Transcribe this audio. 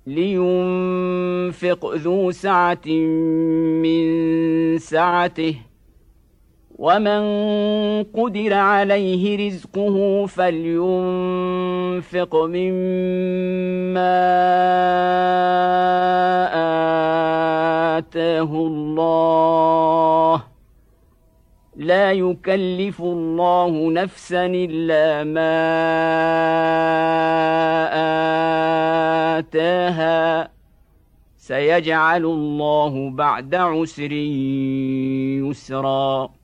لينفق ذو سعة من سعته ومن قدر عليه رزقه فلينفق مما آتاه الله لا يكلف الله نفسا إلا ما آتاها سيجعل الله بعد عسر يسرا